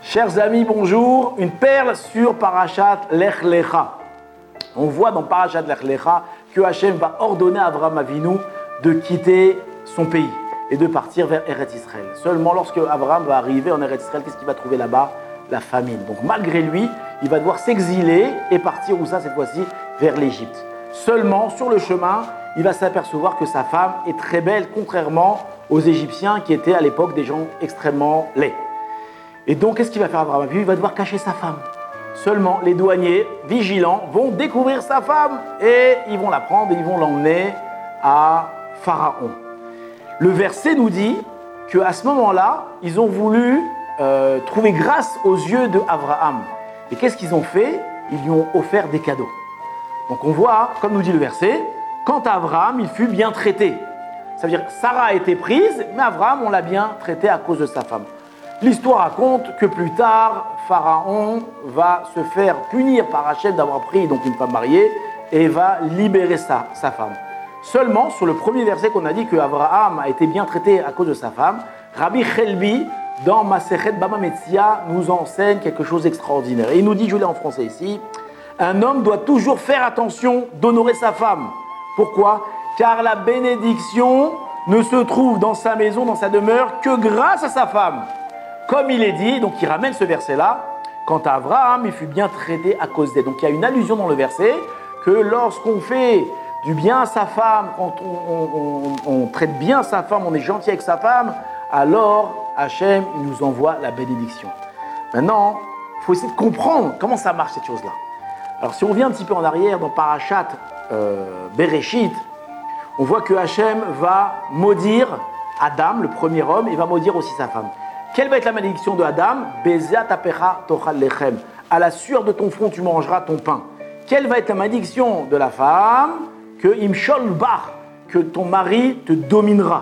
Chers amis, bonjour. Une perle sur Parashat Lech Lecha. On voit dans Parashat Lech Lecha que Hachem va ordonner à Avraham Avinu de quitter son pays et de partir vers Eretz Israël. Seulement lorsque Avraham va arriver en Eretz Israël, qu'est-ce qu'il va trouver là-bas? La famine. Donc malgré lui, il va devoir s'exiler et partir, où ça cette fois-ci, vers l'Égypte. Seulement sur le chemin, il va s'apercevoir que sa femme est très belle, contrairement aux Égyptiens qui étaient à l'époque des gens extrêmement laids. Et donc, qu'est-ce qu'il va faire Avraham Avinu? Il va devoir cacher sa femme. Seulement, les douaniers vigilants vont découvrir sa femme et ils vont la prendre et ils vont l'emmener à Pharaon. Le verset nous dit qu'à ce moment-là, ils ont voulu trouver grâce aux yeux d'Abraham. Et qu'est-ce qu'ils ont fait? Ils lui ont offert des cadeaux. Donc on voit, comme nous dit le verset, quant à Abraham, il fut bien traité. Ça veut dire que Sarah a été prise, mais Abraham, on l'a bien traité à cause de sa femme. L'histoire raconte que plus tard, Pharaon va se faire punir par Hachem d'avoir pris donc une femme mariée et va libérer sa femme. Seulement, sur le premier verset qu'on a dit que Abraham a été bien traité à cause de sa femme, Rabbi Chelbi, dans Masechet Baba Metzia, nous enseigne quelque chose d'extraordinaire. Et il nous dit, je l'ai en français ici, un homme doit toujours faire attention d'honorer sa femme. Pourquoi? Car la bénédiction ne se trouve dans sa maison, dans sa demeure, que grâce à sa femme. Comme il est dit, donc il ramène ce verset-là, quant à Abraham, il fut bien traité à cause d'elle. Donc il y a une allusion dans le verset que lorsqu'on fait du bien à sa femme, quand on traite bien sa femme, on est gentil avec sa femme, alors Hachem il nous envoie la bénédiction. Maintenant, il faut essayer de comprendre comment ça marche cette chose-là. Alors si on revient un petit peu en arrière dans Parashat Bereshit, on voit que Hachem va maudire Adam, le premier homme, et va maudire aussi sa femme. Quelle va être la malédiction de Adam? Bezat apecha tochal lechem. À la sueur de ton front, tu mangeras ton pain. Quelle va être la malédiction de la femme? Que imshol bar, que ton mari te dominera.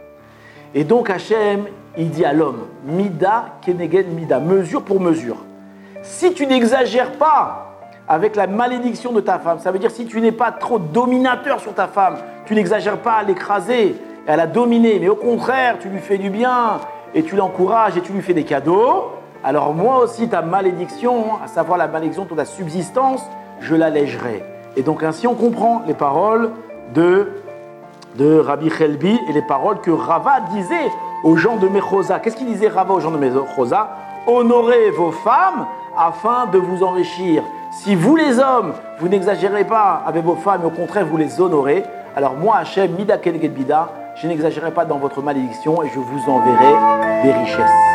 Et donc Hachem, il dit à l'homme, mida keneged mida, mesure pour mesure. Si tu n'exagères pas avec la malédiction de ta femme, ça veut dire si tu n'es pas trop dominateur sur ta femme, tu n'exagères pas à l'écraser et à la dominer, mais au contraire, tu lui fais du bien et tu l'encourages et tu lui fais des cadeaux, alors moi aussi ta malédiction, à savoir la malédiction de ta subsistance, je l'allégerai. Et donc ainsi on comprend les paroles de Rabbi Chelbi et les paroles que Rava disait aux gens de Mechosa. Qu'est-ce qu'il disait Rava aux gens de Mechosa? Honorez vos femmes afin de vous enrichir. Si vous les hommes, vous n'exagérez pas avec vos femmes, mais au contraire vous les honorez, alors moi Hachem, mida keneged bida, je n'exagérerai pas dans votre malédiction et je vous enverrai des richesses.